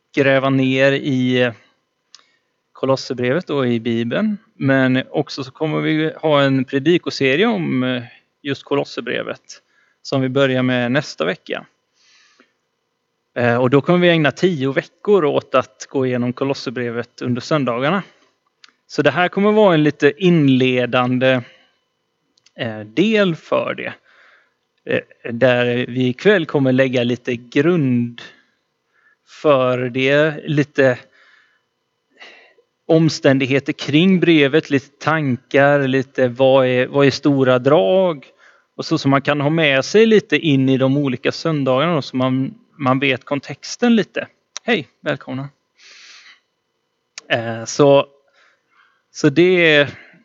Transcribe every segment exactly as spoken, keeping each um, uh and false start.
gräva ner i Kolosserbrevet och i Bibeln. Men också så kommer vi ha en predikoserie om just Kolosserbrevet som vi börjar med nästa vecka. Och då kommer vi ägna tio veckor åt att gå igenom Kolosserbrevet under söndagarna. Så det här kommer vara en lite inledande del för det. Där vi ikväll kommer lägga lite grund för det. Lite omständigheter kring brevet, lite tankar, lite vad är, vad är stora drag. Och så som man kan ha med sig lite in i de olika söndagarna så man, man vet kontexten lite. Hej, välkomna. Eh, så så det,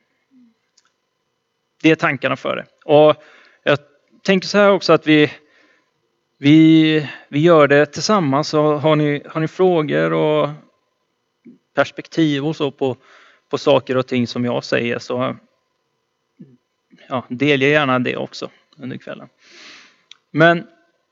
det är tankarna för det. Och jag tänker så här också att vi, vi, vi gör det tillsammans. Så har ni, har ni frågor och perspektiv och så på, på saker och ting som jag säger så ja, delge gärna det också under kvällen. Men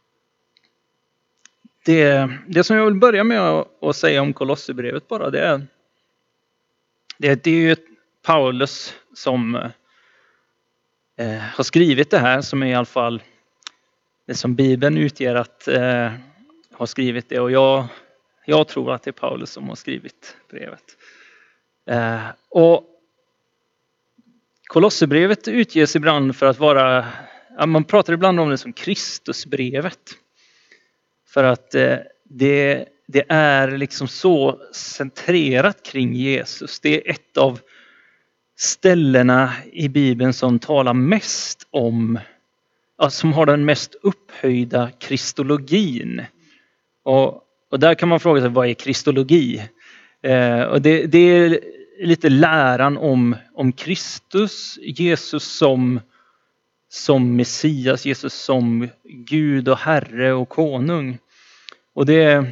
det, det som jag vill börja med att, att säga om Kolosserbrevet bara det är det, det är ju Paulus som eh, har skrivit det här som är i alla fall det som Bibeln utger att eh, ha skrivit det och jag Jag tror att det är Paulus som har skrivit brevet. Eh, och Kolosserbrevet utges ibland för att vara, ja, man pratar ibland om det som Kristusbrevet. För att eh, det, det är liksom så centrerat kring Jesus. Det är ett av ställena i Bibeln som talar mest om, ja, som har den mest upphöjda kristologin. Och Och där kan man fråga sig, vad är kristologi? Eh, och det, det är lite läran om, om Kristus, Jesus som, som Messias, Jesus som Gud och Herre och konung. Och det,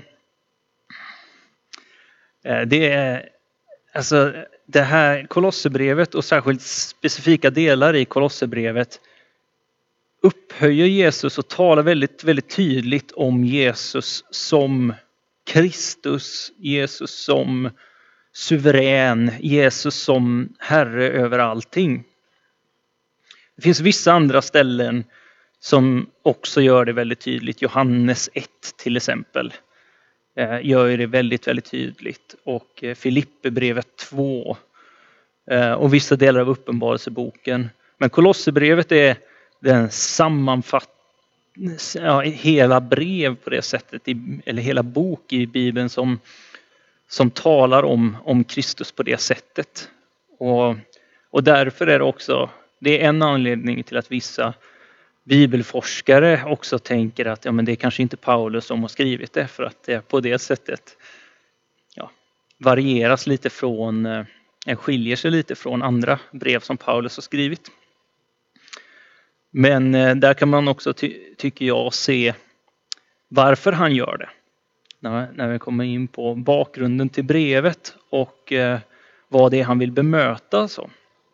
eh, det är alltså det här Kolosserbrevet och särskilt specifika delar i Kolosserbrevet upphöjer Jesus och talar väldigt, väldigt tydligt om Jesus som Kristus, Jesus som suverän, Jesus som Herre över allting. Det finns vissa andra ställen som också gör det väldigt tydligt. Johannes ett till exempel gör det väldigt, väldigt tydligt. Och Filipperbrevet två och vissa delar av Uppenbarelseboken. Men Kolosserbrevet är den sammanfattning, ja, hela brev på det sättet, eller hela bok i Bibeln som, som talar om, om Kristus på det sättet. Och, och därför är det också, det är en anledning till att vissa bibelforskare också tänker att ja, men det är kanske inte Paulus som har skrivit det, för att det på det sättet ja, varieras lite från, eh, skiljer sig lite från andra brev som Paulus har skrivit. Men där kan man också, ty- tycker jag, se varför han gör det. När, när vi kommer in på bakgrunden till brevet och eh, vad det är han vill bemöta. Så.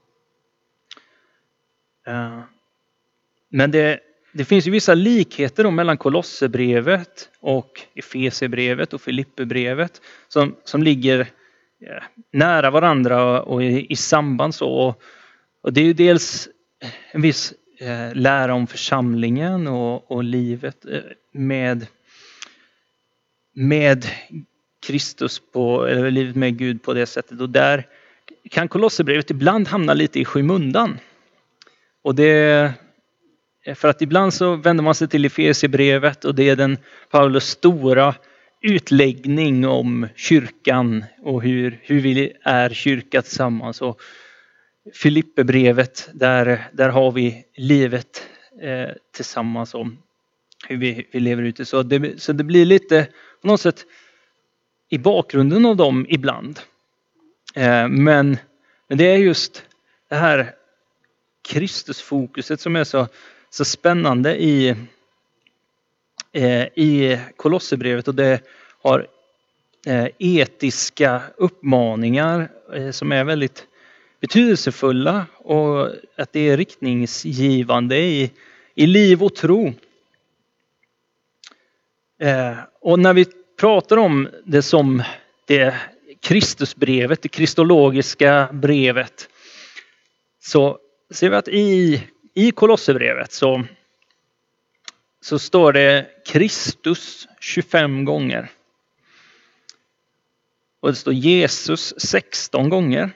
Eh, men det, det finns ju vissa likheter då mellan Kolosserbrevet och Efesierbrevet och Filipperbrevet som, som ligger eh, nära varandra och i, i samband. Så. Och, och det är ju dels en viss Eh, lära om församlingen och, och livet eh, med, med Kristus på, eller livet med Gud på det sättet. Och där kan Kolosserbrevet ibland hamna lite i skymundan. Och det för att ibland så vänder man sig till Efesierbrevet och det är den Paulus stora utläggning om kyrkan och hur, hur vi är kyrka tillsammans. Och Filipperbrevet, där, där har vi livet eh, tillsammans om hur vi, vi lever ute. Så det, så det blir lite på något sätt i bakgrunden av dem ibland. Eh, men, men det är just det här Kristusfokuset som är så, så spännande i, eh, i Kolosserbrevet. Och det har eh, etiska uppmaningar eh, som är väldigt betydelsefulla och att det är riktningsgivande i, i liv och tro. Eh, och när vi pratar om det som det Kristusbrevet, det kristologiska brevet, så ser vi att i, i Kolosserbrevet så, så står det Kristus tjugofem gånger. Och det står Jesus sexton gånger.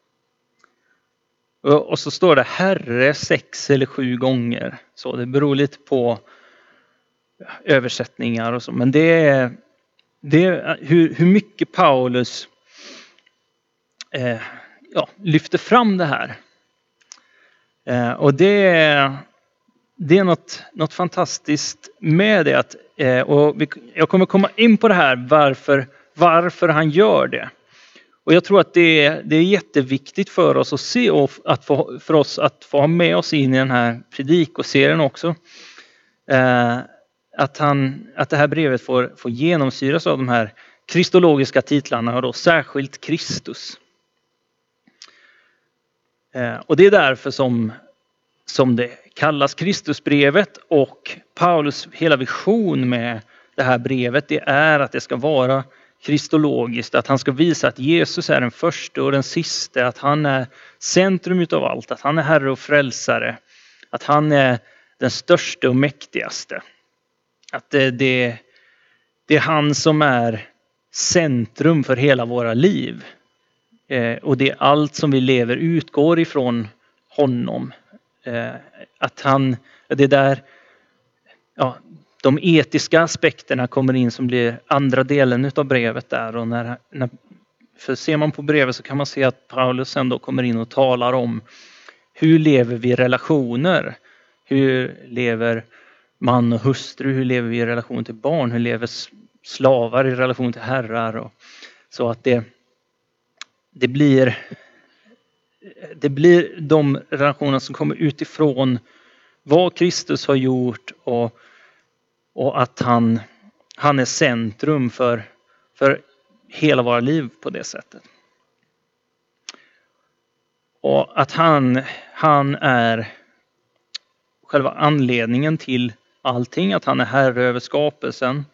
Och, och så står det Herre sex eller sju gånger. Så det beror lite på översättningar och så. Men det är, det är hur, hur mycket Paulus eh, ja, lyfter fram det här. Eh, och det är, det är något, något fantastiskt med det. Att, eh, och vi, jag kommer komma in på det här varför, varför han gör det. Och jag tror att det är, det är jätteviktigt för oss att se och att få, för oss att få ha med oss in i den här predikoserien också. Eh, att, han, att det här brevet får, får genomsyras av de här kristologiska titlarna och då särskilt Kristus. Eh, och det är därför som, som det kallas Kristusbrevet, och Paulus hela vision med det här brevet, det är att det ska vara kristologiskt, att han ska visa att Jesus är den första och den sista, att han är centrum utav allt, att han är Herre och frälsare, att han är den största och mäktigaste. Att det, det, det är han som är centrum för hela våra liv. Eh, och det är allt som vi lever utgår ifrån honom. Eh, att han, det där, ja, de etiska aspekterna kommer in som blir andra delen av brevet där. Och när, när, för ser man på brevet så kan man se att Paulus ändå kommer in och talar om hur lever vi i relationer? Hur lever man och hustru? Hur lever vi i relation till barn? Hur lever slavar i relation till herrar? Och så att det, det blir det blir de relationer som kommer utifrån vad Kristus har gjort och, och att han, han är centrum för, för hela våra liv på det sättet. Och att han, han är själva anledningen till allting, att han är herre över skapelsen.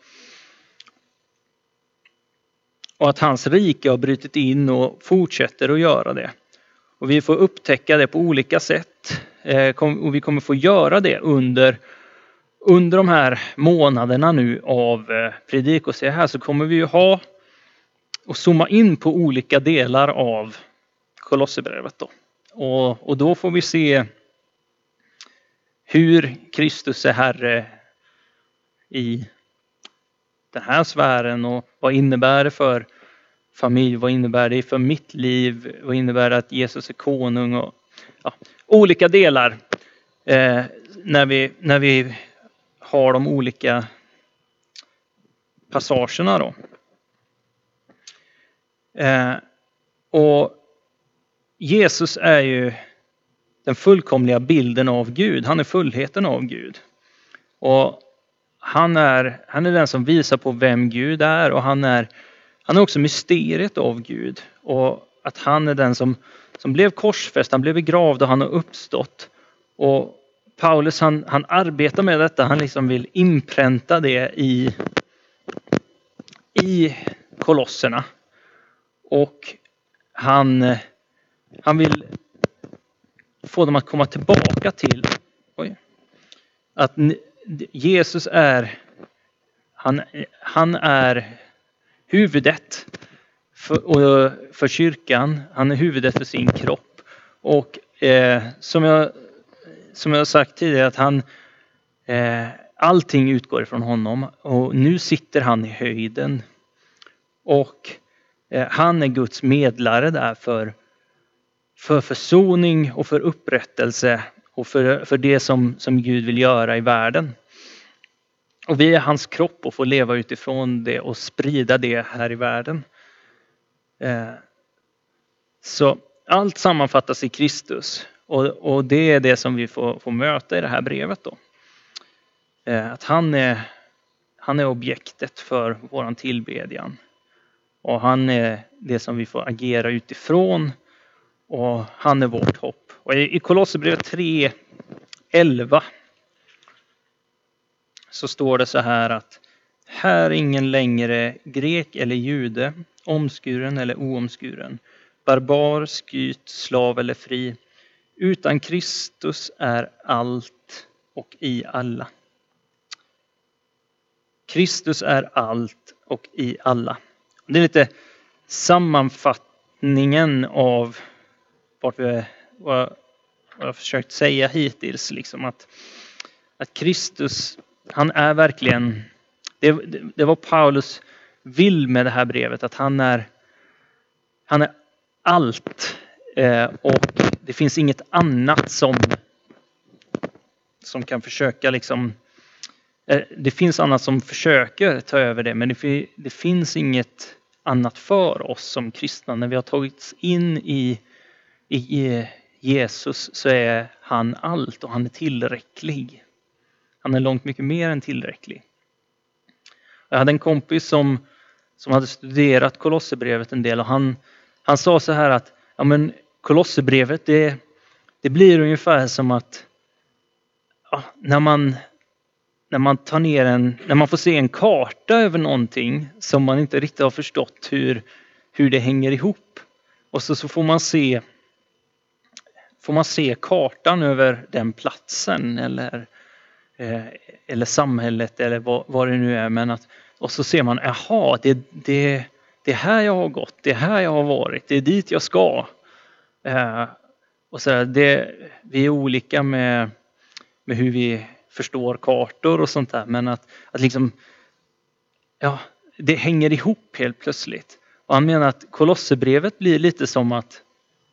Och att hans rike har brutit in och fortsätter att göra det. Och vi får upptäcka det på olika sätt. Och vi kommer få göra det under, under de här månaderna nu av predikoserie här, så kommer vi ju ha och zooma in på olika delar av Kolosserbrevet då. Och, och då får vi se hur Kristus är herre i den här sfären, och vad innebär det för familj, vad innebär det för mitt liv, vad innebär det att Jesus är konung, och ja, olika delar eh, när, vi, när vi har de olika passagerna då. Eh, och Jesus är ju den fullkomliga bilden av Gud. Han är fullheten av Gud. Och han är, han är den som visar på vem Gud är. Och han är, han är också mysteriet av Gud. Och att han är den som, som blev korsfäst, han blev begravd och han har uppstått. Och Paulus han, han arbetar med detta. Han liksom vill inpränta det i, i kolosserna. Och han, han vill få dem att komma tillbaka till oj, att Jesus är han, han är huvudet för, och för kyrkan. Han är huvudet för sin kropp. Och eh, som jag som jag har sagt tidigare, att han eh, allting utgår ifrån honom, och nu sitter han i höjden. Och eh, han är Guds medlare där för för försoning och för upprättelse och för, för det som, som Gud vill göra i världen. Och vi är hans kropp och får leva utifrån det och sprida det här i världen. Eh, så allt sammanfattas i Kristus, och, och det är det som vi får, får möta i det här brevet då. Eh, att han är, han är objektet för våran tillbedjan. Och han är det som vi får agera utifrån. Och han är vårt hopp. Och i Kolosserbrevet tre elva så står det så här att Här är ingen längre grek eller jude, omskuren eller oomskuren, barbar, skyt, slav eller fri. Utan Kristus är allt och i alla. Kristus är allt och i alla. Det är lite sammanfattningen av vart vi, vad jag har försökt säga hittills. Liksom att, att Kristus, han är verkligen, det, det, det var Paulus vill med det här brevet, att han är, han är allt. Eh, och det finns inget annat som, som kan försöka liksom, eh, det finns annat som försöker ta över det, men det, det finns inget annat för oss som kristna. När vi har tagits in i, i Jesus så är han allt och han är tillräcklig. Han är långt mycket mer än tillräcklig. Jag hade en kompis som, som hade studerat Kolosserbrevet en del och han, han sa så här att ja, men Kolosserbrevet det, det blir ungefär som att ja, när man när man tar ner en när man får se en karta över någonting som man inte riktigt har förstått hur hur det hänger ihop, och så så får man se får man se kartan över den platsen eller eh, eller samhället eller vad, vad det nu är, men att och så ser man jaha, det det det är här jag har gått, det är här jag har varit, det är dit jag ska. Eh, och så här, det, vi är olika med, med hur vi förstår kartor och sånt där, men att, att liksom, ja, det hänger ihop helt plötsligt. Och han menar att Kolosserbrevet blir lite som att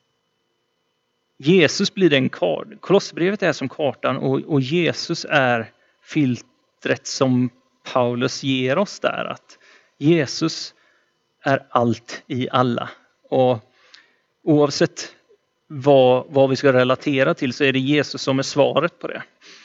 Jesus blir den kartan. Kolosserbrevet är som kartan och, och Jesus är filtret som Paulus ger oss där. Att Jesus är allt i alla. Och oavsett vad, vad vi ska relatera till så är det Jesus som är svaret på det.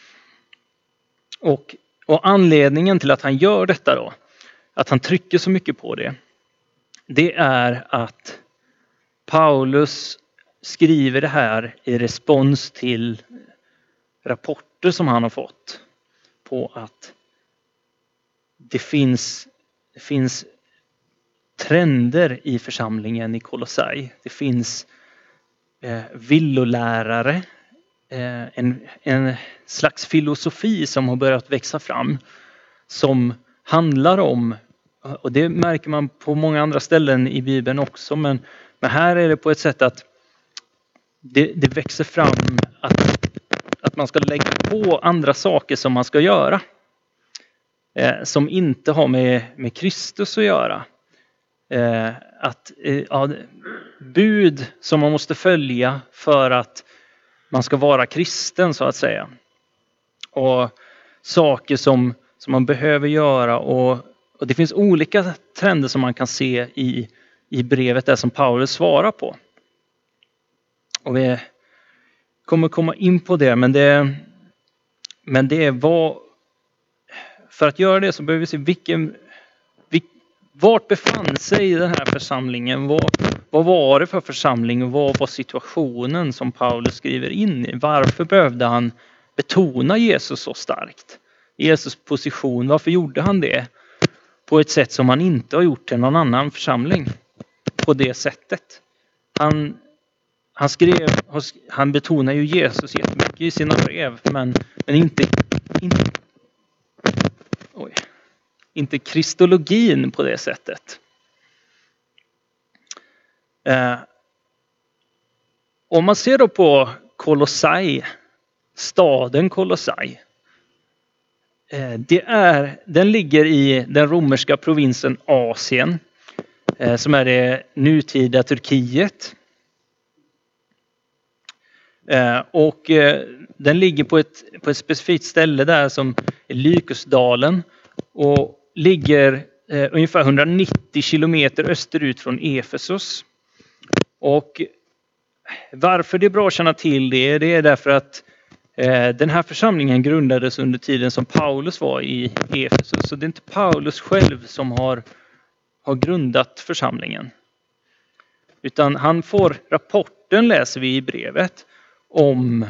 Och, och anledningen till att han gör detta då, att han trycker så mycket på det, det är att Paulus skriver det här i respons till rapporter som han har fått på att det finns, det finns trender i församlingen i Kolossai. Det finns eh, villolärare, eh, en, en slags filosofi som har börjat växa fram som handlar om, och det märker man på många andra ställen i Bibeln också, men, men här är det på ett sätt att det, det växer fram att, att man ska lägga på andra saker som man ska göra. Eh, som inte har med, med Kristus att göra. Eh, att eh, ja, bud som man måste följa för att man ska vara kristen så att säga. Och saker som, som man behöver göra. Och, och det finns olika trender som man kan se i, i brevet där som Paulus svarar på. Och vi kommer komma in på det, men det, men det är vad, för att göra det så behöver vi se vilken, vilk, vart befann sig den här församlingen, vad, vad var det för församling och vad var situationen som Paulus skriver in i. Varför behövde han betona Jesus så starkt? Jesus position, varför gjorde han det på ett sätt som han inte har gjort till någon annan församling på det sättet? Han Han skrev, han betonar ju Jesus jättemycket i sina brev, men, men inte, inte, oj, inte kristologin på det sättet. Eh, om man ser då på Kolossai, staden Kolossai, eh, det är, den ligger i den romerska provinsen Asien, eh, som är det nutida Turkiet. Eh, och eh, den ligger på ett, på ett specifikt ställe där som är Lykusdalen och ligger eh, ungefär hundranittio kilometer österut från Efesos. Och varför det är bra att känna till det, det är därför att eh, den här församlingen grundades under tiden som Paulus var i Efesos. Så det är inte Paulus själv som har, har grundat församlingen. Utan han får rapporten, läser vi i brevet, om,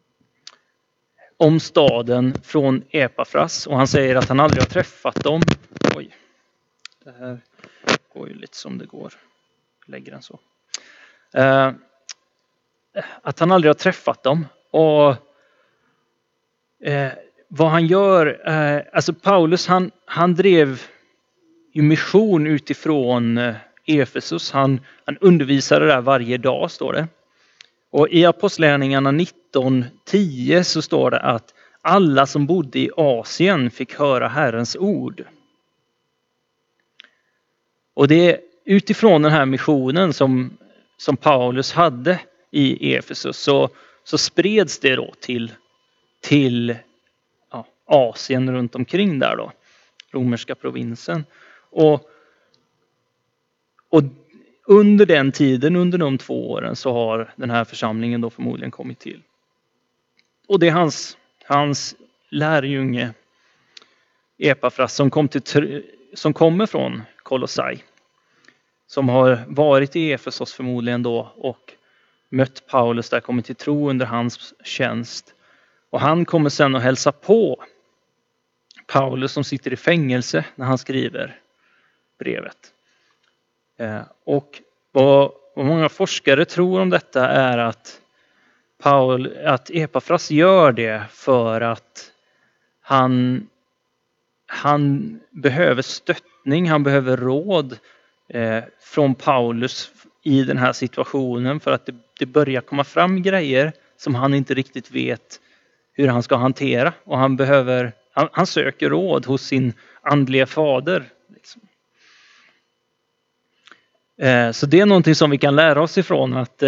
om staden från Epafras. Och han säger att han aldrig har träffat dem. oj, det här går ju lite som det går. Lägger den så. Eh, att han aldrig har träffat dem. Och eh, vad han gör, eh, alltså Paulus han, han drev ju mission utifrån eh, Efesus. Han, han undervisade där varje dag, står det. Och i Apostlagärningarna nitton tio så står det att alla som bodde i Asien fick höra Herrens ord. Och det är utifrån den här missionen som, som Paulus hade i Efesus så, så spreds det då till, till ja, Asien runt omkring där då. Romerska provinsen. Och, och under den tiden, under de två åren så har den här församlingen då förmodligen kommit till. Och det är hans, hans lärjunge Epafras som, kom till, som kommer från Kolossai. Som har varit i Efesos förmodligen då och mött Paulus där, kommit till tro under hans tjänst. Och han kommer sen att hälsa på Paulus som sitter i fängelse när han skriver brevet. Och vad, vad många forskare tror om detta är att, Paul, att Epafras gör det för att han, han behöver stöttning, han behöver råd eh, från Paulus i den här situationen för att det, det börjar komma fram grejer som han inte riktigt vet hur han ska hantera. Och han, behöver, han, han söker råd hos sin andliga fader. Liksom. Så det är någonting som vi kan lära oss ifrån, att,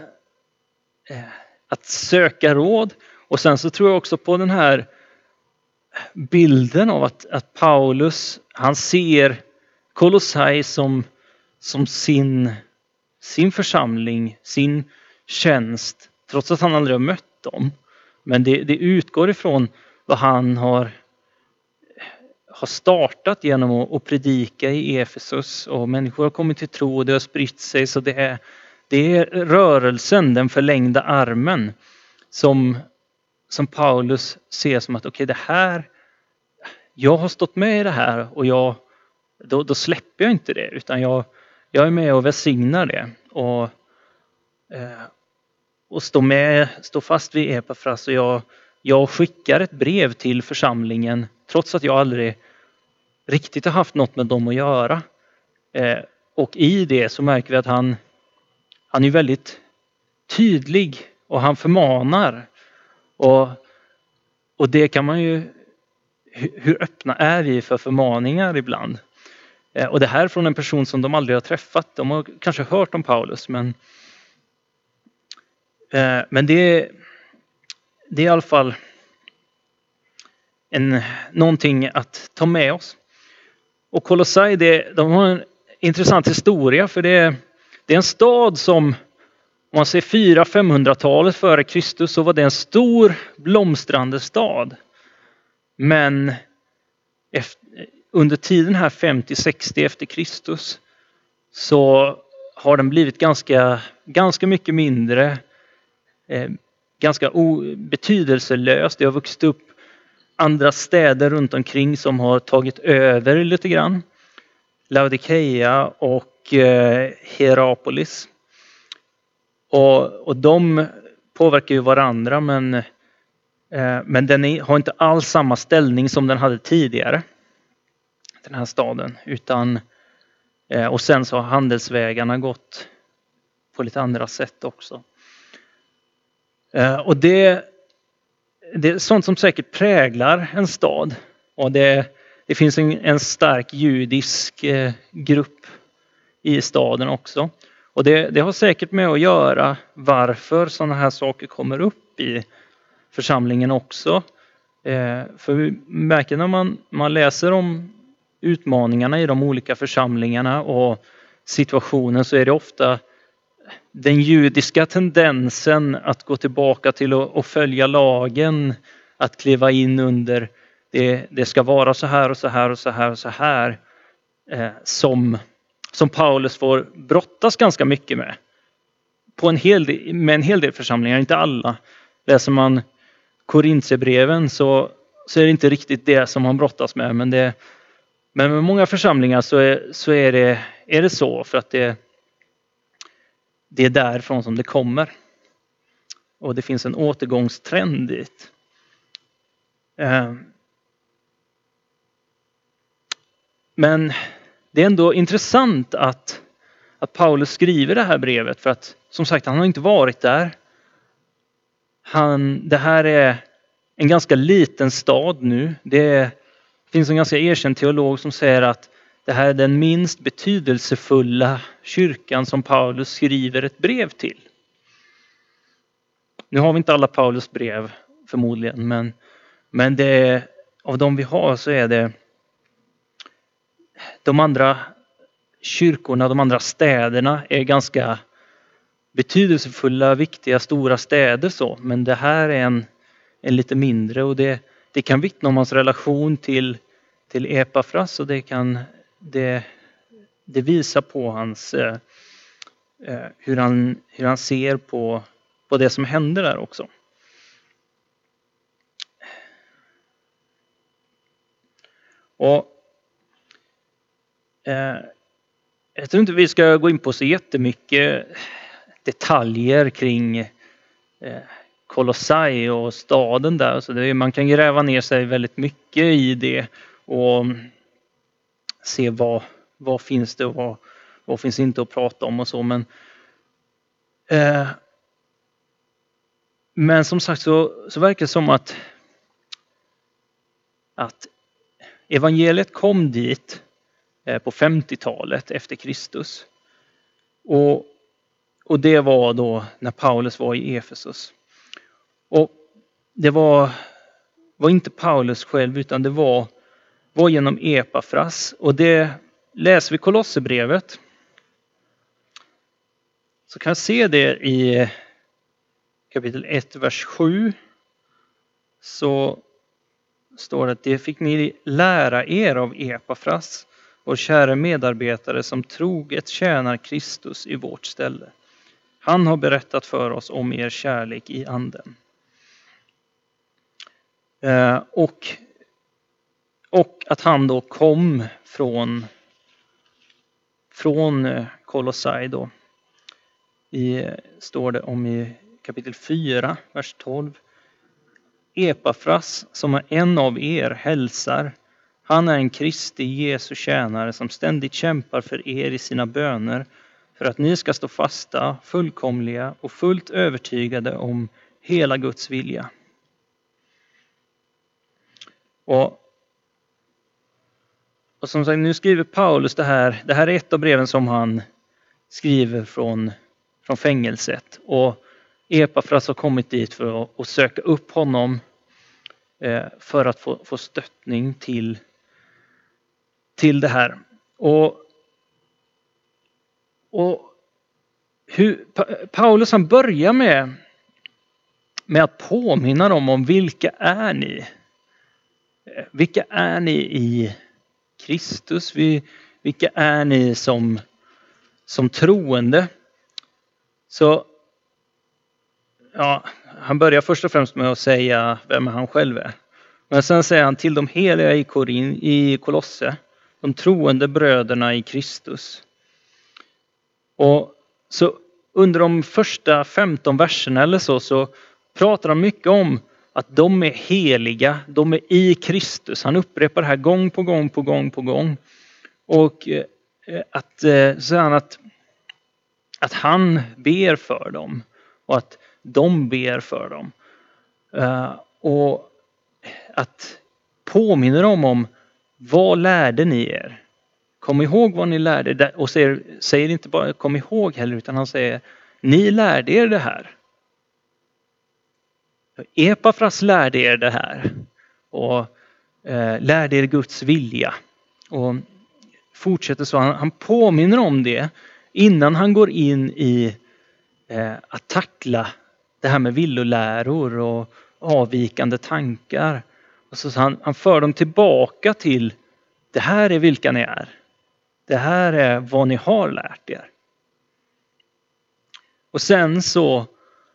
att söka råd. Och sen så tror jag också på den här bilden av att, att Paulus, han ser Kolossai som, som sin, sin församling, sin tjänst, trots att han aldrig har mött dem. Men det, det utgår ifrån vad han har har startat genom att predika i Efesus och människor har kommit till tro och det har spritt sig, så det är, det är rörelsen, den förlängda armen som, som Paulus ser som att okej, okay, det här, jag har stått med i det här och jag, då, då släpper jag inte det utan jag, jag är med och välsignar det och, eh, och står med, står fast vid Epafras och jag, jag skickar ett brev till församlingen trots att jag aldrig riktigt har haft något med dem att göra. Eh, och i det så märker vi att han, han är väldigt tydlig och han förmanar. Och, och det kan man ju, hur öppna är vi för förmaningar ibland? Eh, och det här från en person som de aldrig har träffat. De har kanske hört om Paulus, men, eh, men det, det är i alla fall En, någonting att ta med oss. Och Kolossai, det, de har en intressant historia för det, det är en stad som, om man ser fyra femhundratalet före Kristus så var det en stor blomstrande stad. Men efter, under tiden här femtio sextio efter Kristus så har den blivit ganska, ganska mycket mindre, eh, ganska o, betydelselös. Det har vuxit upp andra städer runt omkring som har tagit över lite grann. Laodikeia och eh, Hierapolis. Och, och de påverkar ju varandra men, eh, men den är, har inte alls samma ställning som den hade tidigare. Den här staden. Utan, eh, och sen så har handelsvägarna gått på lite andra sätt också. Eh, och det Det är sånt som säkert präglar en stad. Och det, det finns en, en stark judisk eh, grupp i staden också. Och det, det har säkert med att göra varför sådana här saker kommer upp i församlingen också. Eh, för vi märker när man, man läser om utmaningarna i de olika församlingarna och situationen så är det ofta den judiska tendensen att gå tillbaka till att följa lagen, att kliva in under det, det ska vara så här och så här och så här och så här eh, som, som Paulus får brottas ganska mycket med. På en hel del, med en hel del församlingar, inte alla. Läser man Korintierbreven så, så är det inte riktigt det som han brottas med, men det, Men med många församlingar så är, så är, det, är det så för att det, det är därifrån som det kommer. Och det finns en återgångstrend dit. Men det är ändå intressant att, att Paulus skriver det här brevet. För att som sagt, han har inte varit där. Han, det här är en ganska liten stad nu. Det finns en ganska erkänd teolog som säger att det här är den minst betydelsefulla kyrkan som Paulus skriver ett brev till. Nu har vi inte alla Paulus brev förmodligen, men, men det, av de vi har så är det de andra kyrkorna, de andra städerna är ganska betydelsefulla, viktiga, stora städer så. Men det här är en, en lite mindre och det, det kan vittna om hans relation till, till Epafras och det kan det, det visar på hans eh, hur, han, hur han ser på, på det som händer där också. Och eh, jag tror inte vi ska gå in på så jättemycket detaljer kring eh, Kolossai och staden där. Så det, man kan gräva ner sig väldigt mycket i det och se vad, vad finns det och vad, vad finns inte att prata om och så. Men, eh, men som sagt så, så verkar det som att, att evangeliet kom dit eh, på femtiotalet efter Kristus. Och Och det var då när Paulus var i Efesus. Och det var, var inte Paulus själv utan det var, var genom Epafras. Och det läser vi i Kolosserbrevet. Så kan jag se det i kapitel ett, vers sju. Så står det att det fick ni lära er av Epafras, vår kära medarbetare som troget tjänar Kristus i vårt ställe. Han har berättat för oss om er kärlek i anden. Eh, och, och att han då kom från, från Kolossai då. I, står det om i kapitel fyra, vers tolv. Epafras som är en av er hälsar. Han är en Kristi Jesu tjänare som ständigt kämpar för er i sina böner. För att ni ska stå fasta, fullkomliga och fullt övertygade om hela Guds vilja. Och, och som sagt, nu skriver Paulus det här. Det här är ett av breven som han skriver från, från fängelset. Och Epafras har kommit dit för att, att söka upp honom. Eh, för att få, få stöttning till, till det här. Och Och hur, Paulus han börjar med, med att påminna dem om vilka är ni? Vilka är ni i Kristus? Vilka är ni som, som troende? Så ja, han börjar först och främst med att säga vem han själv är. Men sen säger han till de heliga i Korin, i Kolosse, de troende bröderna i Kristus. Och så under de första femton verserna eller så, så pratar han mycket om att de är heliga, de är i Kristus. Han upprepar det här gång på gång på gång på gång. Och att, så han att, att han ber för dem och att de ber för dem. Och att påminna dem om vad lärde ni er? Kom ihåg vad ni lärde er. Och säger, säger inte bara kom ihåg heller, utan han säger ni lärde er det här. Epafras lärde er det här. Och eh, lärde er Guds vilja. Och fortsätter så. Han, han påminner om det innan han går in i eh, att tackla det här med villoläror och avvikande tankar. Och så han, han för dem tillbaka till det här är vilka ni är. Det här är vad ni har lärt er. Och sen så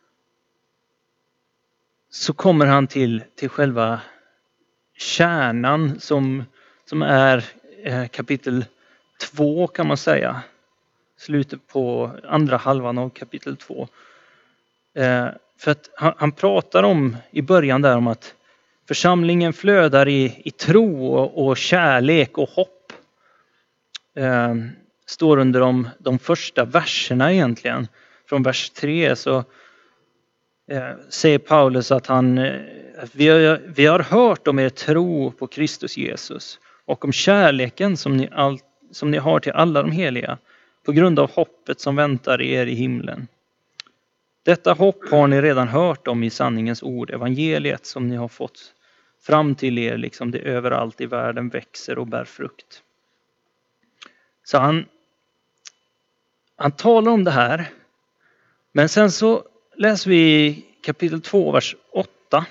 så kommer han till, till själva kärnan som, som är kapitel två kan man säga. Slutet på andra halvan av kapitel två. För att han, han pratar om i början där om att församlingen flödar i, i tro och, och kärlek och hopp. Eh, står under de, de första verserna egentligen. Från vers tre så eh, säger Paulus att han att vi, har, vi har hört om er tro på Kristus Jesus och om kärleken som ni, all, som ni har till alla de heliga på grund av hoppet som väntar er i himlen. Detta hopp har ni redan hört om i sanningens ord, evangeliet som ni har fått fram till er, liksom det överallt i världen växer och bär frukt. Så han, han talar om det här. Men sen så läser vi kapitel två, vers åtta.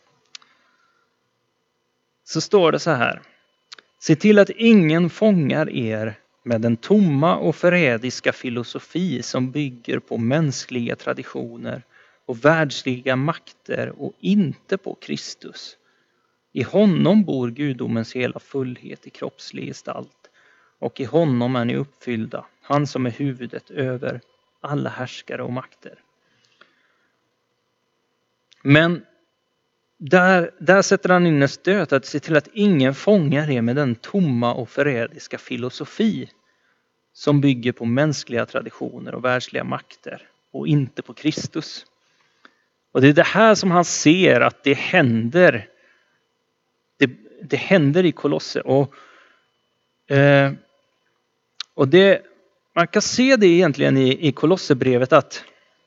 Så står det så här. Se till att ingen fångar er med den tomma och förrädiska filosofi som bygger på mänskliga traditioner och världsliga makter och inte på Kristus. I honom bor gudomens hela fullhet i kroppslig gestalt och i honom är ni uppfyllda, han som är huvudet över alla härskare och makter. Men där, där sätter han in en stöt att se till att ingen fångar er med den tomma och förrädiska filosofi som bygger på mänskliga traditioner och världsliga makter och inte på Kristus. Och det är det här som han ser att det händer. Det, det händer i Kolosse. Och, eh, och det, man kan se det egentligen i, i Kolossebrevet att,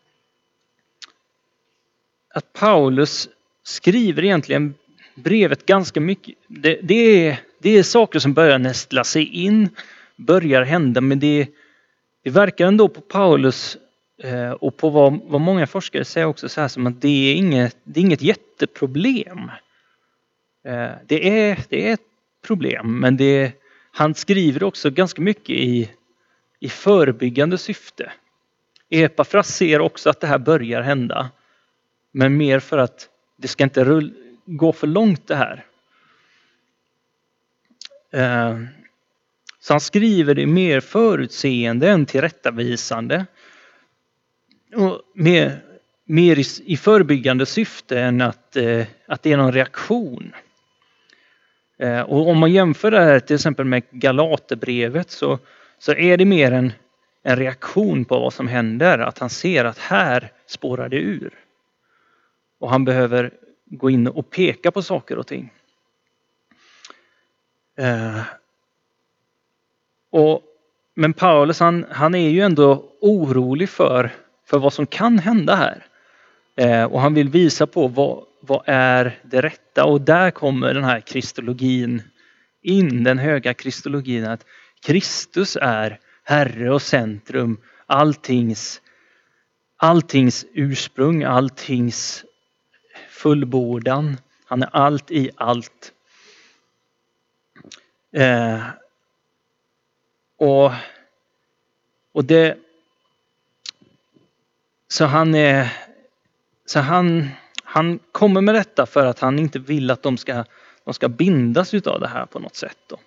att Paulus skriver egentligen brevet ganska mycket. Det, det, är, det är saker som börjar nästla sig in, börjar hända, men det, det verkar ändå på Paulus eh, och på vad, vad många forskare säger också så här som att det är inget, det är inget jätteproblem. Eh, det, är, det är ett problem, men det, han skriver också ganska mycket i, i förebyggande syfte. Epafras ser också att det här börjar hända, men mer för att det ska inte rull, gå för långt det här. Eh, så han skriver det mer förutseende än tillrättavisande. Och mer, mer i, i förebyggande syfte än att, eh, att det är någon reaktion. Eh, och om man jämför det här till exempel med Galaterbrevet så, så är det mer en, en reaktion på vad som händer. Att han ser att här spårar det ur. Och han behöver gå in och peka på saker och ting. Eh, och, men Paulus han, han är ju ändå orolig för, för vad som kan hända här. Eh, och han vill visa på vad, vad är det rätta. Och där kommer den här kristologin in. Den höga kristologin att Kristus är Herre och centrum. Alltings, alltings ursprung, alltings fullbordan. Han är allt i allt. Eh, och, och det så han är så han han kommer med detta för att han inte vill att de ska de ska bindas utav det här på något sätt då.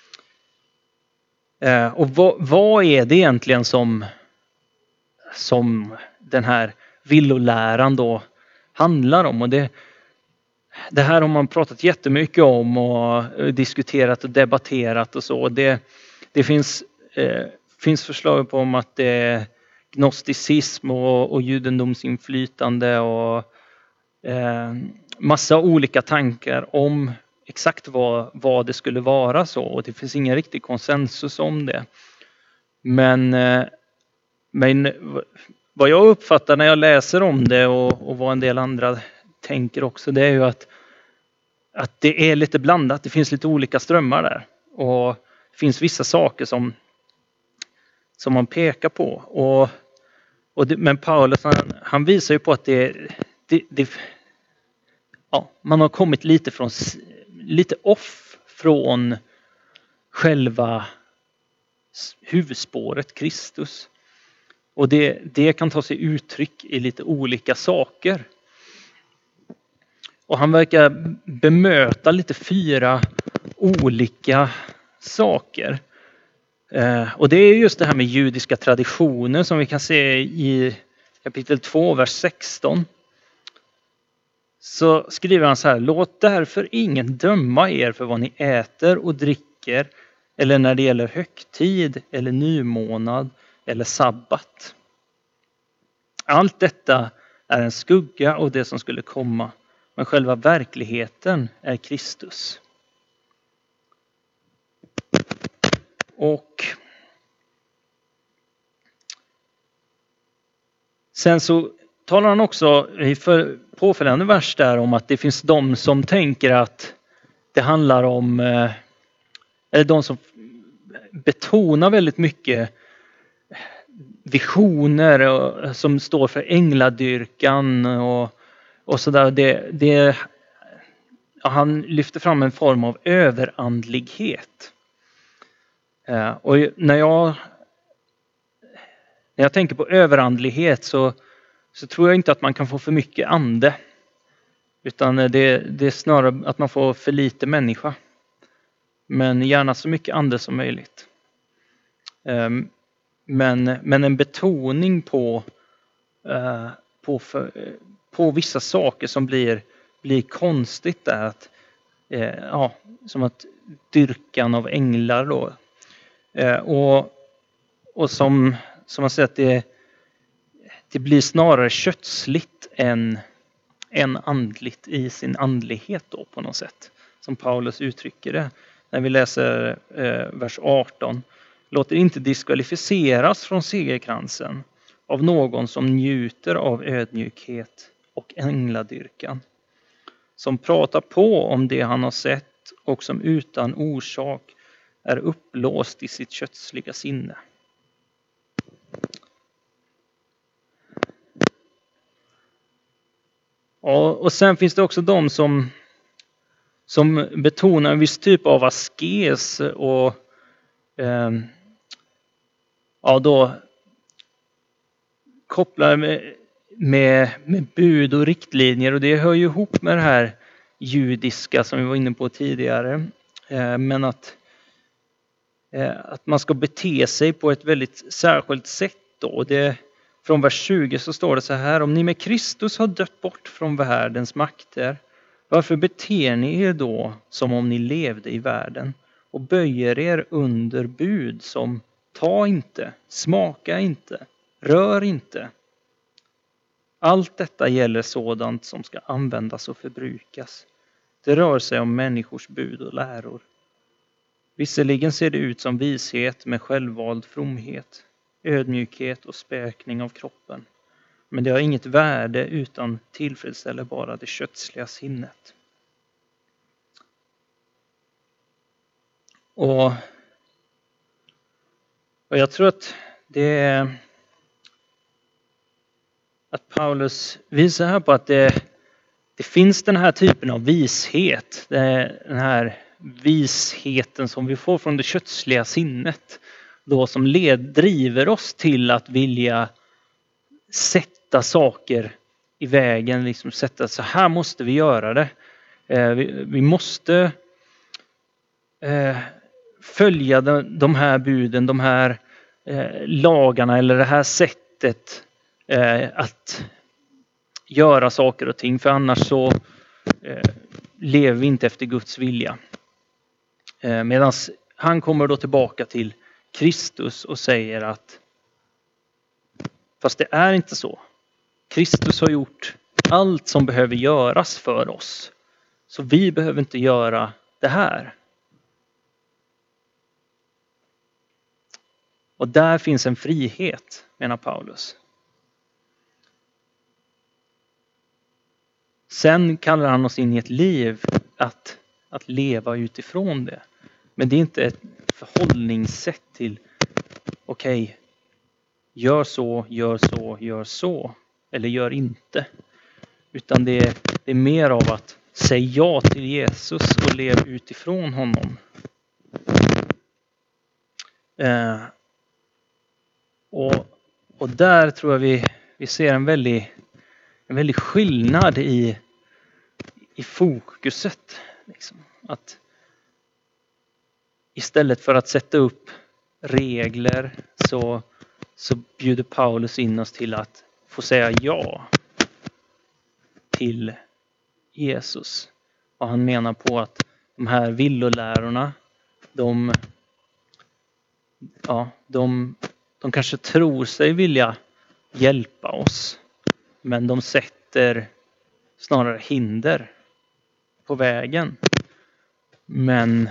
Eh, och vad, vad är det egentligen som som den här villoläran då handlar om? Och det Det här har man pratat jättemycket om och diskuterat och debatterat och så. Det, det finns, eh, finns förslag på om att det är gnosticism och, och judendomsinflytande och eh, massa olika tankar om exakt vad, vad det skulle vara så. Och det finns ingen riktig konsensus om det. Men, eh, men vad jag uppfattar när jag läser om det och, och vad en del andra tänker också, det är ju att, att det är lite blandat. Det finns lite olika strömmar där. Och det finns vissa saker som, som man pekar på. Och, och det, men Paulus han, han visar ju på att det, det, det, ja, man har kommit lite, från, lite off från själva huvudspåret Kristus. Och det, det kan ta sig uttryck i lite olika saker. Och han verkar bemöta lite fyra olika saker. Eh, och det är just det här med judiska traditioner som vi kan se i kapitel två, vers sexton. Så skriver han så här: låt därför ingen döma er för vad ni äter och dricker, eller när det gäller högtid eller nymånad eller sabbat. Allt detta är en skugga av det som skulle komma, men själva verkligheten är Kristus. Och sen så talar han också i för, påföljande vers där om att det finns de som tänker att det handlar om, eller de som betonar väldigt mycket visioner och, som står för ängladyrkan och, och sådär. Det, det, ja, han lyfter fram en form av överandlighet. Eh, och när jag, när jag tänker på överandlighet så, så tror jag inte att man kan få för mycket ande. Utan det, det är snarare att man får för lite människa. Men gärna så mycket ande som möjligt. Eh, Men, men en betoning på, uh, på, för, på vissa saker som blir, blir konstigt är att, uh, ja, som att dyrkan av änglar då. Uh, och och som, som man säger att det, det blir snarare kötsligt än, än andligt i sin andlighet då på något sätt. Som Paulus uttrycker det när vi läser uh, vers arton. Låt er inte diskvalificeras från segerkransen av någon som njuter av ödmjukhet och ängladyrkan. Som pratar på om det han har sett och som utan orsak är upplåst i sitt kötsliga sinne. Ja, och sen finns det också de som, som betonar en viss typ av askes och eh, ja, då kopplar med, med, med bud och riktlinjer, och det hör ju ihop med det här judiska som vi var inne på tidigare. Eh, men att, eh, att man ska bete sig på ett väldigt särskilt sätt då. Det, från vers tjugo så står det så här: om ni med Kristus har dött bort från världens makter, varför beter ni er då som om ni levde i världen och böjer er under bud som ta inte, smaka inte, rör inte. Allt detta gäller sådant som ska användas och förbrukas. Det rör sig om människors bud och läror. Visserligen ser det ut som vishet med självvald fromhet, ödmjukhet och späkning av kroppen. Men det har inget värde utan tillfredsställer bara det kötsliga sinnet. Och, och jag tror att det är att Paulus visar här på att det, det finns den här typen av vishet. Den här visheten som vi får från det kötsliga sinnet. Då som led, driver oss till att vilja sätta saker i vägen. Liksom sätta, så här måste vi göra det. Eh, vi, vi måste eh, följa de, de här buden, de här eh, lagarna eller det här sättet eh, att göra saker och ting. För annars så eh, lever vi inte efter Guds vilja. Eh, Medan han kommer då tillbaka till Kristus och säger att fast det är inte så. Kristus har gjort allt som behöver göras för oss. Så vi behöver inte göra det här. Och där finns en frihet, menar Paulus. Sen kallar han oss in i ett liv att, att leva utifrån det. Men det är inte ett förhållningssätt till okej, okay, gör så, gör så, gör så. Eller gör inte. Utan det är, det är mer av att säga ja till Jesus och leva utifrån honom. Eh, och, och där tror jag vi, vi ser en väldig, en väldig skillnad i, i fokuset. Liksom. Att istället för att sätta upp regler så, så bjuder Paulus in oss till att få säga ja till Jesus. Och han menar på att de här villolärorna, de, ja, de, de kanske tror sig vilja hjälpa oss, men de sätter snarare hinder på vägen. Men,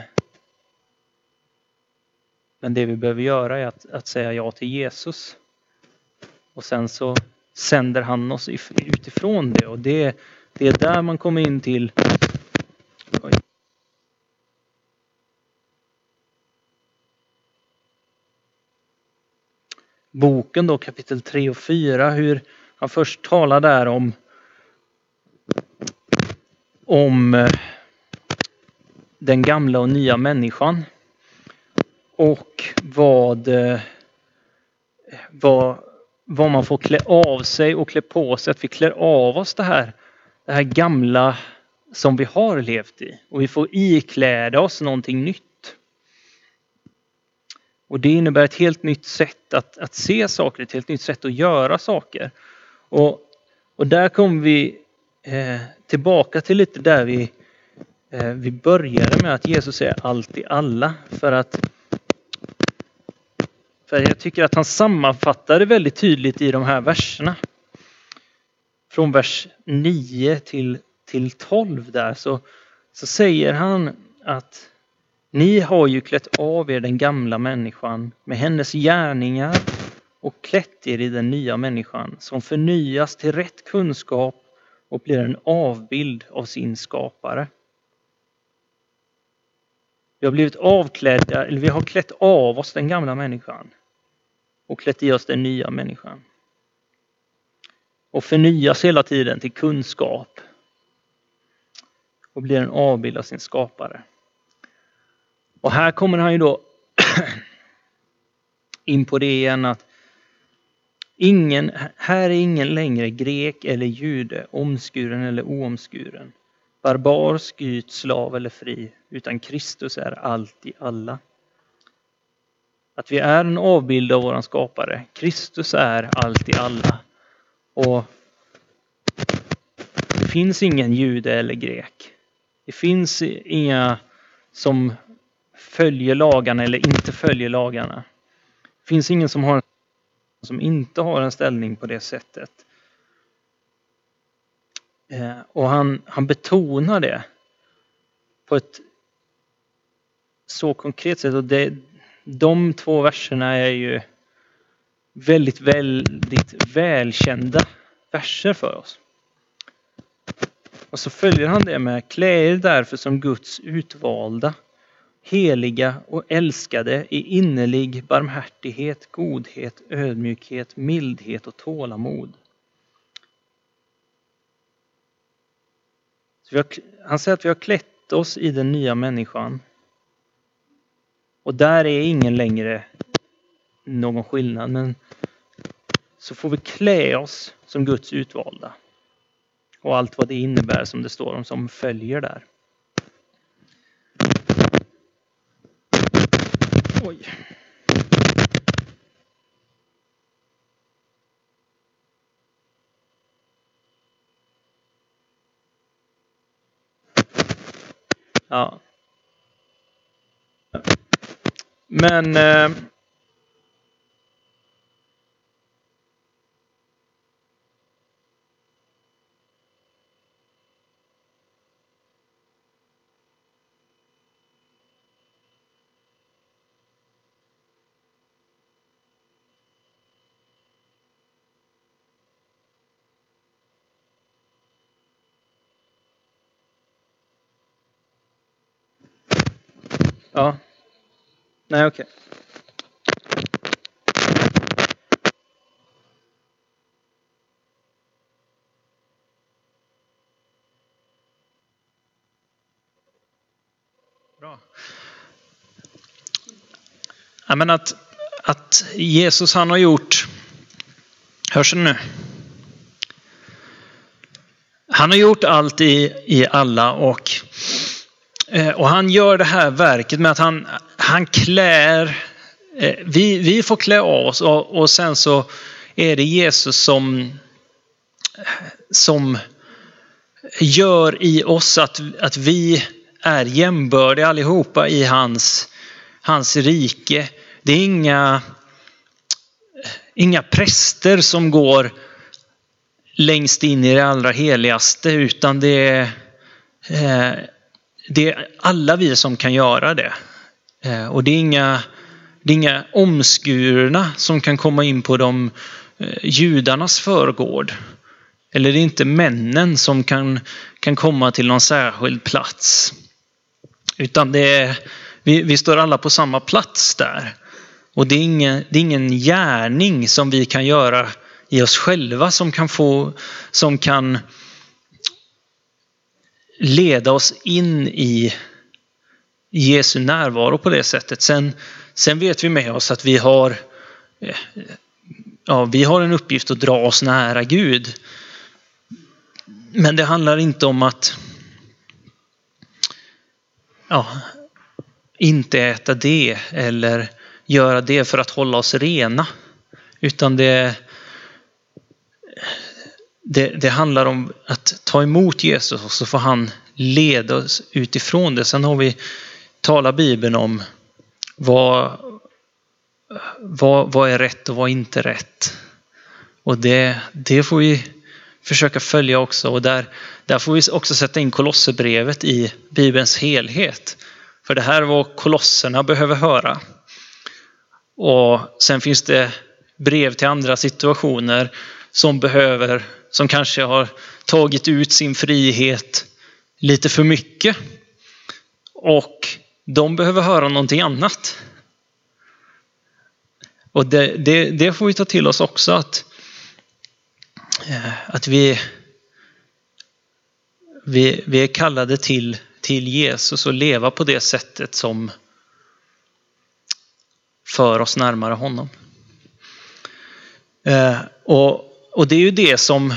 men det vi behöver göra är att, att säga ja till Jesus. Och sen så sänder han oss utifrån det. Och det, det är där man kommer in till... Oj. Boken då, kapitel tre och fyra, hur han först talar där om om den gamla och nya människan och vad vad, vad man får klä av sig och klä på sig, att vi klär av oss det här det här gamla som vi har levt i, och vi får ikläda oss någonting nytt. Och det innebär ett helt nytt sätt att, att se saker, ett helt nytt sätt att göra saker. Och, och där kommer vi eh, tillbaka till lite där vi, eh, vi började med, att Jesus är allt i alla. För att för jag tycker att han sammanfattar det väldigt tydligt i de här verserna. Från vers nio till, till tolv där så, så säger han att ni har ju klätt av er den gamla människan med hennes gärningar och klätt er i den nya människan som förnyas till rätt kunskap och blir en avbild av sin skapare. Vi har blivit avklädda, eller vi har klätt av oss den gamla människan och klätt i oss den nya människan. Och förnyas hela tiden till kunskap och blir en avbild av sin skapare. Och här kommer han ju då in på det igen, att ingen, här är ingen längre grek eller jude, omskuren eller oomskuren, barbar, skyt, slav eller fri, utan Kristus är allt i alla. Att vi är en avbild av våran skapare. Kristus är allt i alla. Och det finns ingen jude eller grek. Det finns inga som följer lagarna eller inte följer lagarna. Det finns ingen som har som inte har en ställning på det sättet. Eh, och han, han betonar det på ett så konkret sätt. Och det, de två verserna är ju väldigt, väldigt välkända verser för oss. Och så följer han det med: klä er därför som Guds utvalda, heliga och älskade i innerlig barmhärtighet, godhet, ödmjukhet, mildhet och tålamod. Så vi har, han säger att vi har klätt oss i den nya människan. Och där är ingen längre någon skillnad. Men så får vi klä oss som Guds utvalda. Och allt vad det innebär, som det står om, som följer där. Oj. Ja. Men eh, ja. Nej, okej. Okay. Bra. Ja, men att, att Jesus, han har gjort, hörs det nu? Han har gjort allt i, i alla, och, och han gör det här verket med att han, han klär, vi, vi får klä oss och, och sen så är det Jesus som, som gör i oss att, att vi är jämbördiga allihopa i hans, hans rike. Det är inga, inga präster som går längst in i det allra heligaste, utan det är, eh, det är alla vi som kan göra det. Eh, och det är inga, det är inga omskurna som kan komma in på de eh, judarnas förgård. Eller det är inte männen som kan, kan komma till någon särskild plats. Utan det är, vi, vi står alla på samma plats där. Och det är, ingen, det är ingen gärning som vi kan göra i oss själva som kan få, som kan leda oss in i Jesu närvaro på det sättet. Sen, sen vet vi med oss att vi har, ja, vi har en uppgift att dra oss nära Gud. Men det handlar inte om att ja, inte äta det eller göra det för att hålla oss rena. Utan det, det, det handlar om att ta emot Jesus och så får han leda oss utifrån det. Sen har vi talat Bibeln om vad, vad, vad är rätt och vad är inte rätt. Och det, det får vi försöka följa också. Och där, där får vi också sätta in Kolosserbrevet i Bibelns helhet. För det här är vad kolosserna behöver höra. Och sen finns det brev till andra situationer som behöver, som kanske har tagit ut sin frihet lite för mycket. Och de behöver höra någonting annat. Och det, det, det får vi ta till oss också, att, att vi, vi, vi är kallade till, till Jesus och leva på det sättet som för oss närmare honom. Eh, och, och det är ju det som,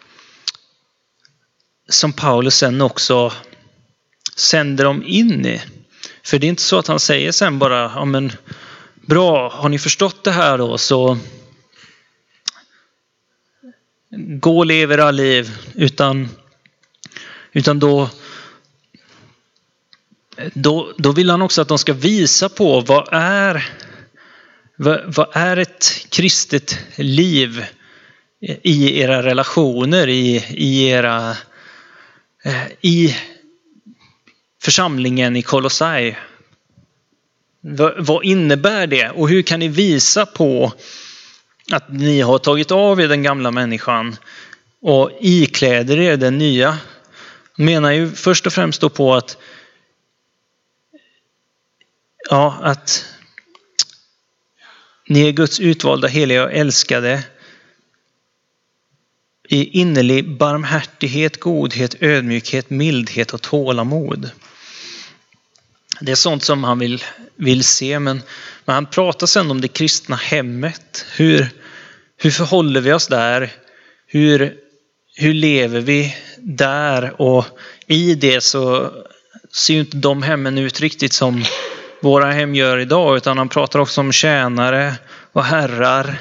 som Paulus sen också sänder dem in i. För det är inte så att han säger sen bara, ja men bra, har ni förstått det här då, så gå och lev era liv. Utan, utan då, då, då vill han också att de ska visa på vad är, vad, vad är ett kristet liv i era relationer, i, i era i församlingen i Kolossai. Vad, vad innebär det? Och hur kan ni visa på att ni har tagit av er den gamla människan och ikläder er den nya? Jag menar ju först och främst då på att ja, att ni är Guds utvalda, heliga och älskade i innerlig barmhärtighet, godhet, ödmjukhet, mildhet och tålamod. Det är sånt som han vill, vill se, men, men han pratar sen om det kristna hemmet. Hur, hur förhåller vi oss där? Hur, hur lever vi där? Och i det så ser ju inte de hemmen ut riktigt som våra hem gör idag, utan han pratar också om tjänare och herrar.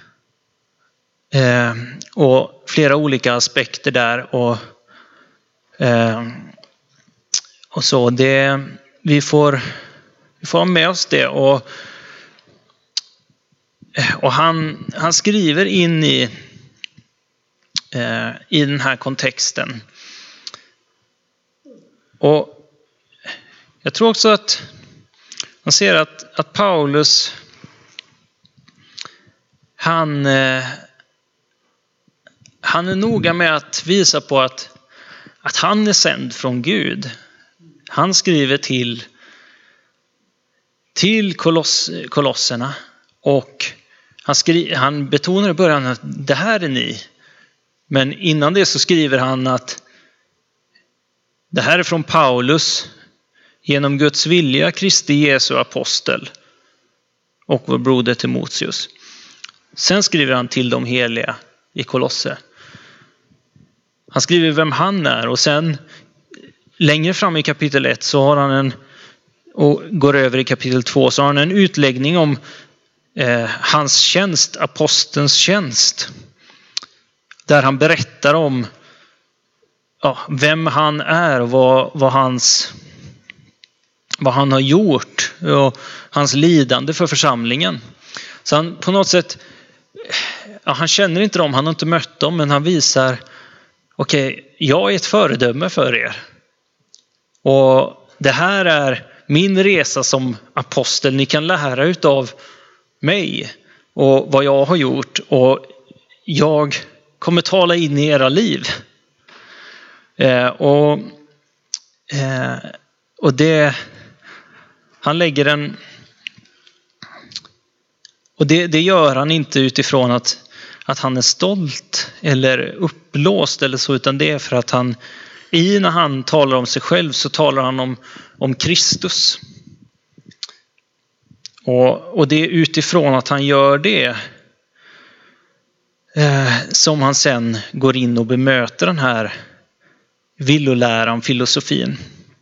Eh, och flera olika aspekter där. Och, eh, och så det... Vi får, vi får ha med oss det. Och, och han, han skriver in i, eh, i den här kontexten. Och jag tror också att man ser att, att Paulus han, eh, han är noga med att visa på att, att han är sänd från Gud. Han skriver till, till koloss, kolosserna och han, skri, han betonar i början att det här är ni. Men innan det så skriver han att det här är från Paulus genom Guds vilja, Kristi Jesu apostel och vår broder Timoteus. Sen skriver han till de heliga i Kolosse. Han skriver vem han är och sen längre fram i kapitel ett så har han en, och går över i kapitel två så har han en utläggning om eh, hans tjänst, apostelns tjänst. Där han berättar om ja, vem han är och vad, vad, hans, vad han har gjort och hans lidande för församlingen. Så han på något sätt, ja, han känner inte dem, han har inte mött dem, men han visar okej, okay, jag är ett föredöme för er. Och det här är min resa som apostel. Ni kan lära utav mig och vad jag har gjort. Och jag kommer tala in i era liv. Eh, och eh, och det... Han lägger en... Och det, det gör han inte utifrån att, att han är stolt eller uppblåst eller så. Utan det är för att han... I när han talar om sig själv så talar han om, om Kristus. Och, och det är utifrån att han gör det eh, som han sen går in och bemöter den här villoläran, filosofin.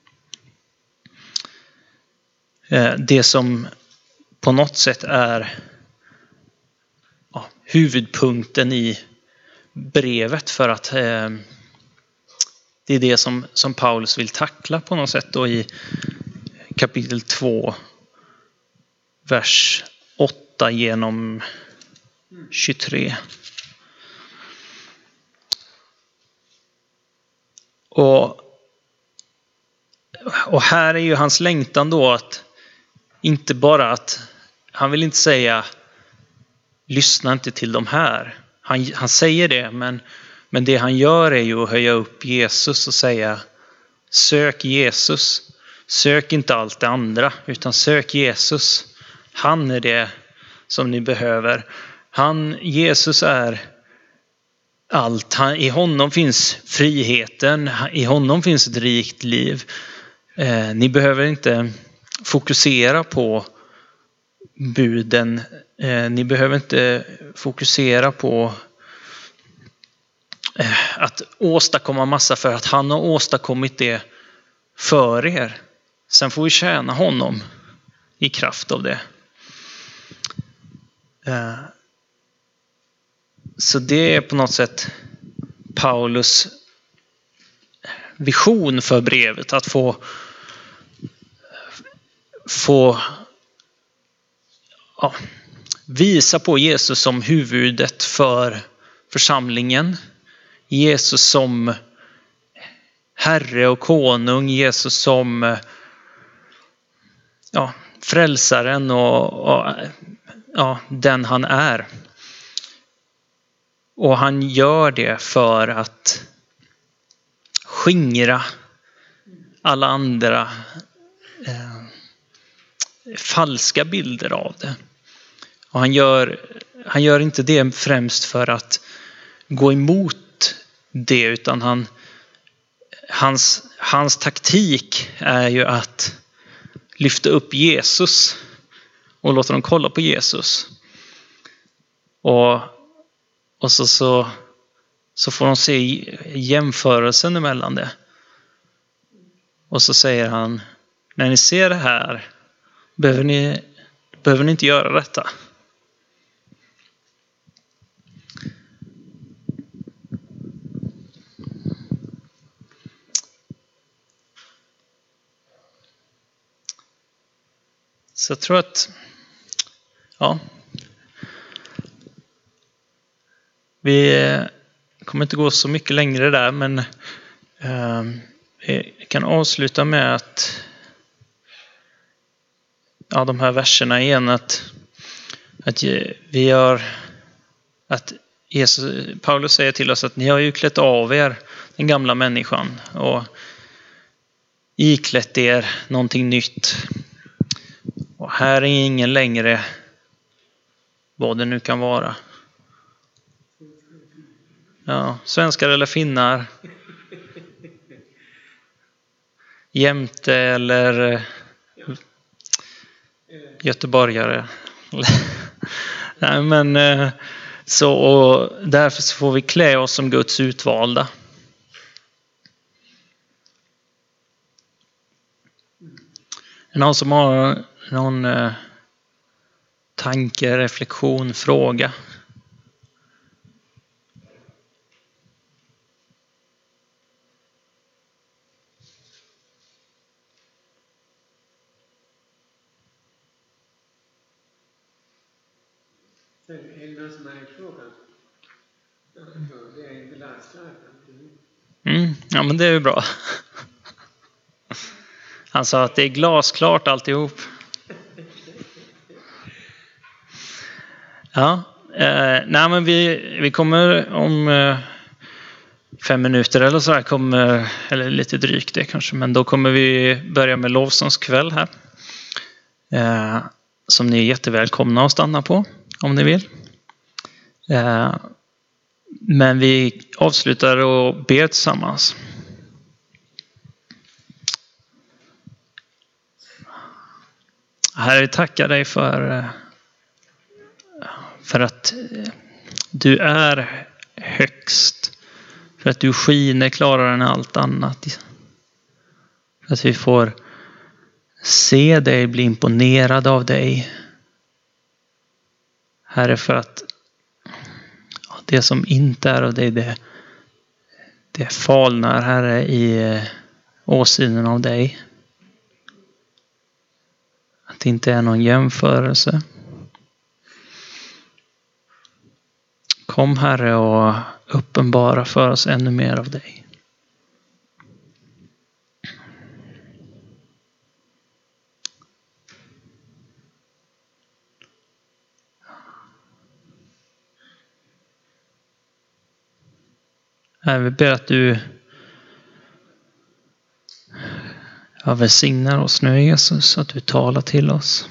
Eh, det som på något sätt är ja, huvudpunkten i brevet för att eh, det är det som, som Paulus vill tackla på något sätt då i kapitel två, vers åtta genom tjugotre. Och, och här är ju hans längtan då att inte bara att han vill inte säga lyssna inte till de här. Han, han säger det, men Men det han gör är ju att höja upp Jesus och säga sök Jesus. Sök inte allt det andra utan sök Jesus. Han är det som ni behöver. Han, Jesus är allt. Han, i honom finns friheten. I honom finns ett rikt liv. Eh, ni behöver inte fokusera på buden. Eh, ni behöver inte fokusera på att åstadkomma massa för att han har åstadkommit det för er. Sen får vi tjäna honom i kraft av det. Så det är på något sätt Paulus vision för brevet. Att få, få ja, visa på Jesus som huvudet för församlingen. Jesus som herre och konung, Jesus som ja, frälsaren och, och ja, den han är. Och han gör det för att skingra alla andra eh, falska bilder av det. Och han gör, han gör inte det främst för att gå emot det, utan han, hans, hans taktik är ju att lyfta upp Jesus och låta dem kolla på Jesus. Och, och så, så, så får de se jämförelsen emellan det. Och så säger han, när ni ser det här behöver ni, behöver ni inte göra detta. Så jag tror att ja, vi kommer inte gå så mycket längre där, men eh, vi kan avsluta med att ja, de här verserna igen, att, att vi gör att Jesus, Paulus säger till oss att ni har ju klätt av er den gamla människan och iklätt er någonting nytt. Och här är ingen längre vad det nu kan vara. Ja, svenskar eller finnar. Jämte eller göteborgare. Nej, men så, och därför så får vi klä oss som Guds utvalda. Någon som har någon eh, tanke, reflektion, fråga? Är det någon som har en fråga? Det är inte glasklart. Mm, ja, men det är ju bra. Han sa att det är glasklart alltihop. Ja, eh, nej men vi, vi kommer om eh, fem minuter eller så här, kommer, eller lite drygt det kanske, men då kommer vi börja med lovsångskväll här. Eh, som ni är jättevälkomna att stanna på om ni vill. Eh, men vi avslutar och ber tillsammans. Herre, vi tackar dig för, för att du är högst. För att du skiner klarare än allt annat. För att vi får se dig, bli imponerad av dig. Herre, för att det som inte är av dig, det, det falnar, Herre, i åsynen av dig. Att det inte är någon jämförelse. Kom, Herre, och uppenbara för oss ännu mer av dig. Jag vill be att du ja, välsignar oss nu, Jesus, att du talar till oss.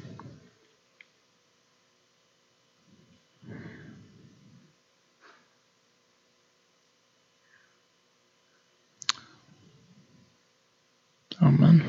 Amen.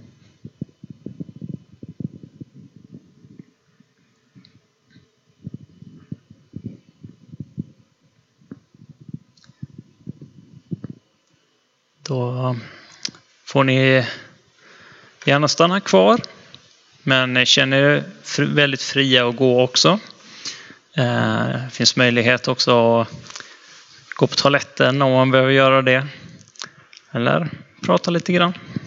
Då får ni gärna stanna kvar. Men känner er väldigt fria att gå också. Det finns möjlighet också att gå på toaletten om man behöver göra det. Eller prata lite grann.